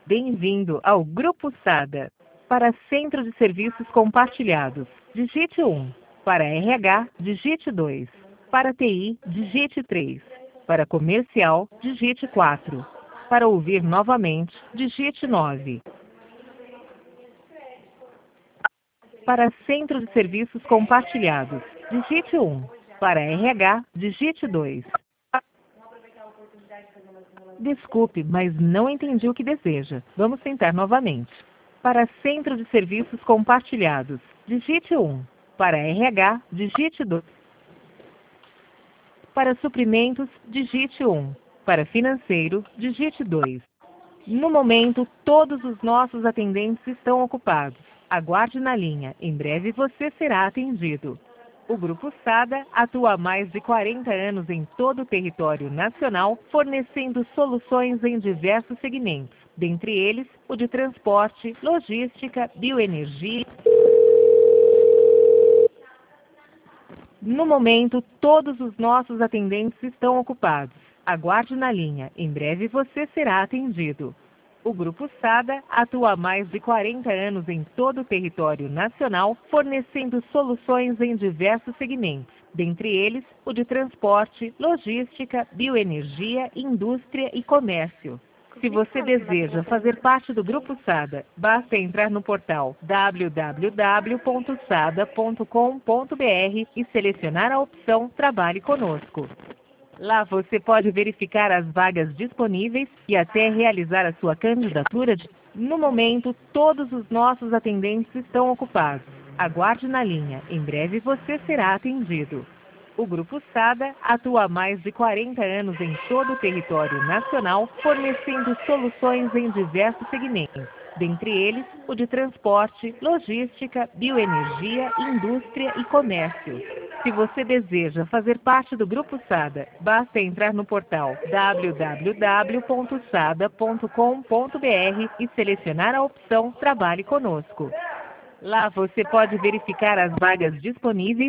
Bem-vindo ao Grupo SADA. Para Centro de Serviços Compartilhados, digite 1. Para RH, digite 2. Para TI, digite 3. Para Comercial, digite 4. Para ouvir novamente, digite 9. Para Centro de Serviços Compartilhados, digite 1. Para RH, digite 2. Desculpe, mas não entendi o que deseja. Vamos tentar novamente. Para Centro de Serviços Compartilhados, digite 1. Para RH, digite 2. Para Suprimentos, digite 1. Para Financeiro, digite 2. No momento, todos os nossos atendentes estão ocupados. Aguarde na linha. Em breve você será atendido. O Grupo SADA atua há mais de 40 anos em todo o território nacional, fornecendo soluções em diversos segmentos, dentre eles o de transporte, logística, bioenergia. No momento, todos os nossos atendentes estão ocupados. Aguarde na linha. Em breve você será atendido. O Grupo SADA atua há mais de 40 anos em todo o território nacional, fornecendo soluções em diversos segmentos, dentre eles o de transporte, logística, bioenergia, indústria e comércio. Se você deseja fazer parte do Grupo SADA, basta entrar no portal www.sada.com.br e selecionar a opção Trabalhe Conosco. Lá você pode verificar as vagas disponíveis e até realizar a sua candidatura. No momento, todos os nossos atendentes estão ocupados. Aguarde na linha. Em breve você será atendido. O Grupo SADA atua há mais de 40 anos em todo o território nacional, fornecendo soluções em diversos segmentos, dentre eles o de transporte, logística, bioenergia, indústria e comércio. Se você deseja fazer parte do Grupo SADA, basta entrar no portal www.sada.com.br e selecionar a opção Trabalhe Conosco. Lá você pode verificar as vagas disponíveis